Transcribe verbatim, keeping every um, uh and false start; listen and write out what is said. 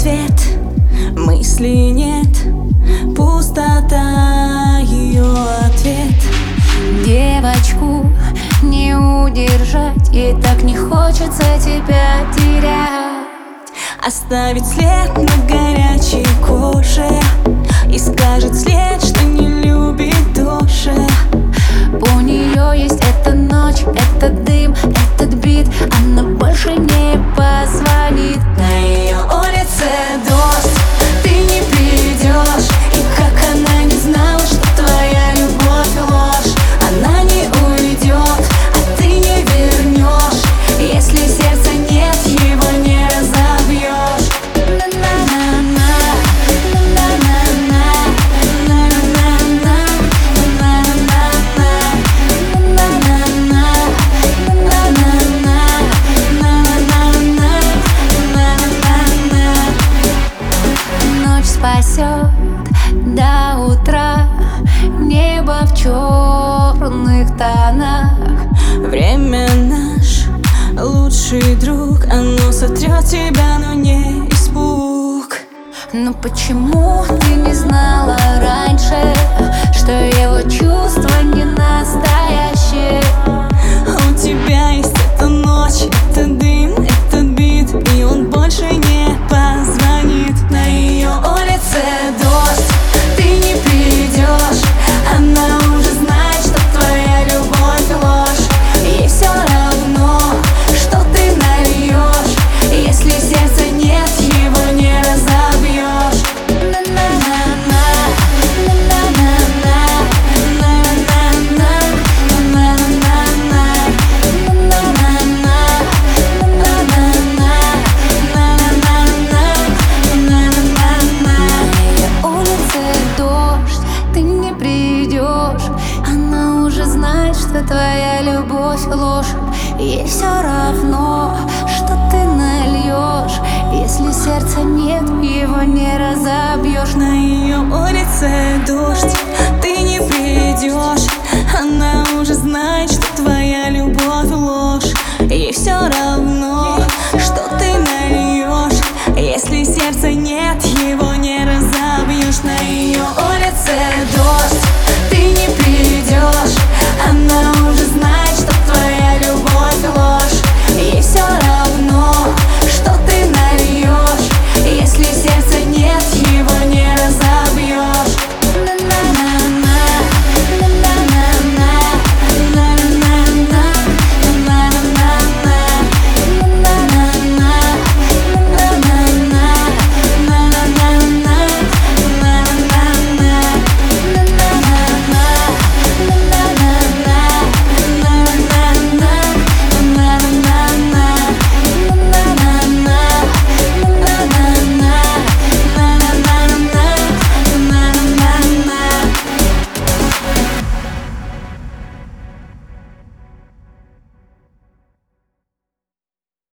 ответ, мысли нет, пустота ее ответ. Девочку не удержать, ей так не хочется тебя терять. Оставить след на горячей коже и скажет след, что не любит дольше. У нее есть эта ночь, этот дым, этот бит, она больше не позвонит. На ее улице дождь, ты не придешь. И как она не знала, что твоя любовь ложь. Она не уйдет, а ты не вернешь. Если сердца нет, его не разобьешь. Спасет до утра небо в черных тонах. Время наш лучший друг, оно сотрет тебя, но не испуг. Но почему ты не знала раньше, что его чувства не настоящие? У тебя есть эта ночь, этот дым, этот бит, и он больше не позвонит. На ее улице дождь, ты не придешь. Она уже знает, что твоя любовь ложь. Ей все равно, что ты нальешь. Если сердца нет, его не разобьешь. Что твоя любовь ложь, ей все равно, что ты нальешь. Если сердца нет, его не разобьешь. На ее улице дождь, ты не придешь. Она уже знает, что твоя любовь ложь. Ей все равно, что ты нальешь. Если сердца нет, его не разобьешь. На ее улице дождь.